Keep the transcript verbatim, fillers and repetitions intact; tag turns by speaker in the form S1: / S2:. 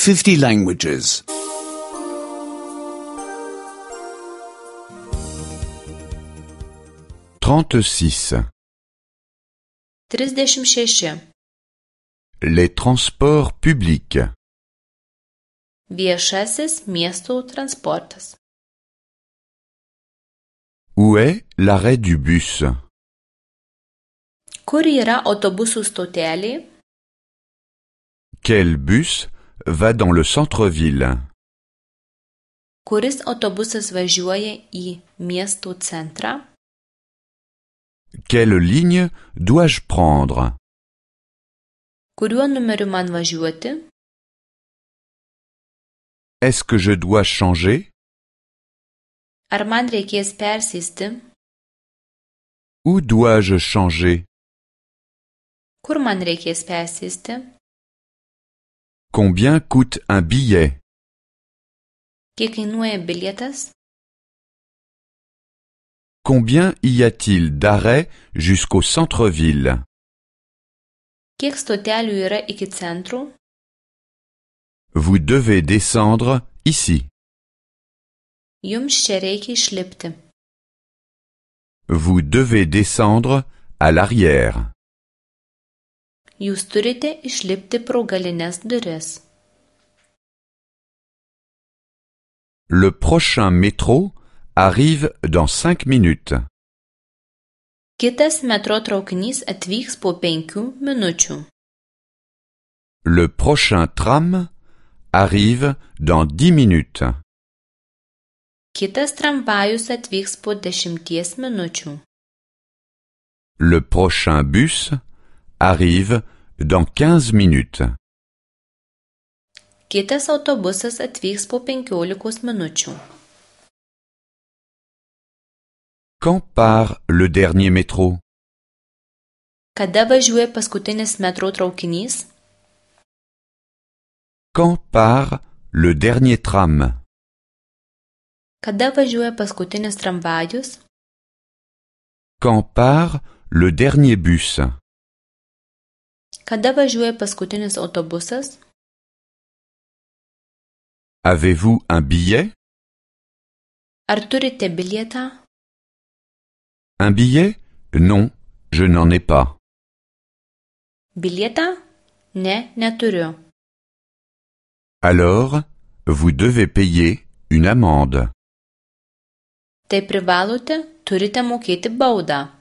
S1: fifty languages.
S2: trente-six.
S3: trisdešimt šeši.
S2: Les transports publics.
S3: Viešasis miestų transportas.
S2: Où est l'arrêt du bus?
S3: Kur yra autobusų stotelė?
S2: Quel bus va dans le centre-ville?
S3: Kuris autobusas važiuoja į miesto centrą?
S2: Quelle ligne dois-je prendre?
S3: Kuriuo numeriu man važiuoti?
S2: Est-ce que je dois changer?
S3: Ar man reikės persėsti?
S2: Où dois-je changer?
S3: Kur man reikės persėsti?
S2: Combien coûte un billet?
S3: Kiek kainuoja bilietas?
S2: Combien y a-t-il d'arrêts jusqu'au centre-ville?
S3: Kiek stotelių yra iki centrų?
S2: Vous devez descendre ici.
S3: Jums čia reikia išlipti.
S2: Vous devez descendre à l'arrière.
S3: Jūs turite išlipti pro galines duris.
S2: Le prochain métro arrive dans cinq minutes.
S3: Kitas metro traukinys atvyks po penkių minučių.
S2: Le prochain tram arrive dans dix minutes.
S3: Kitas tramvajus atvyks po dešimties minučių.
S2: Le prochain bus arrive dans quinze minutes.
S3: Kitas autobusas atvyks po penkiolikos minučių.
S2: Quand part le dernier métro?
S3: Kada važiuoja paskutinis metro traukinys?
S2: Quand part le dernier tram?
S3: Kada važiuoja paskutinis tramvajus?
S2: Quand part le dernier bus?
S3: Kada važiuoja paskutinis autobusas?
S2: Avez-vous un billet?
S3: Ar turite bilietą?
S2: Un billet? Non, je n'en ai pas.
S3: Bilietą? Ne, neturiu.
S2: Alors, vous devez payer une amende.
S3: Tai privalote, turite mokėti baudą.